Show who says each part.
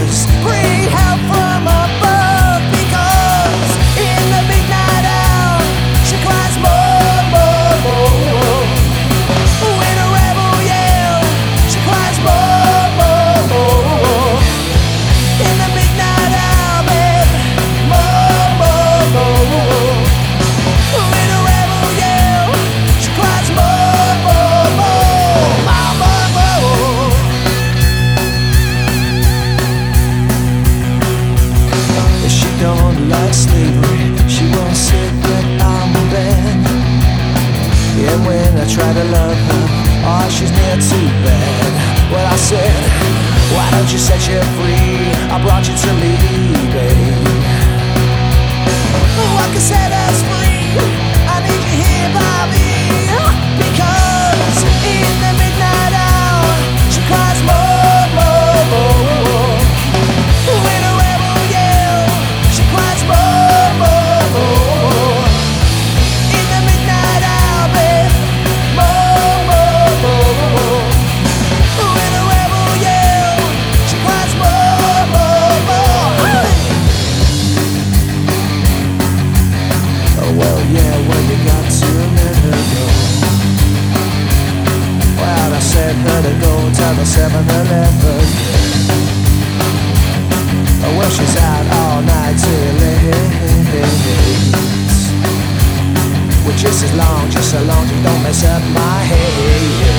Speaker 1: because free help from above, because in the midnight hour she cries more, more, more. When a rebel yell, she cries more, more, more. In the midnight hour, babe, more, more, more. When a rebel yell, she cries more, more, more, more, more, more. She don't like slavery, she won't sit get on the bed. And when I try to love her, oh, she's near too bad. Well, I said, why don't you set her free? I brought you to me, babe. Oh, I can set us free. I need you here by me, because in the midnight hour she cries more, more, more. When a rebel yell, she cries more, more, more. In the midnight hour, babe, more, more, more. When a rebel yell, she cries more, more, more. Oh well, yeah, well you got to let her go. Well, I said her to go to the 7-Eleven. Oh, well, she's out all night till late. Well, just as long, just so long, just don't mess up my head.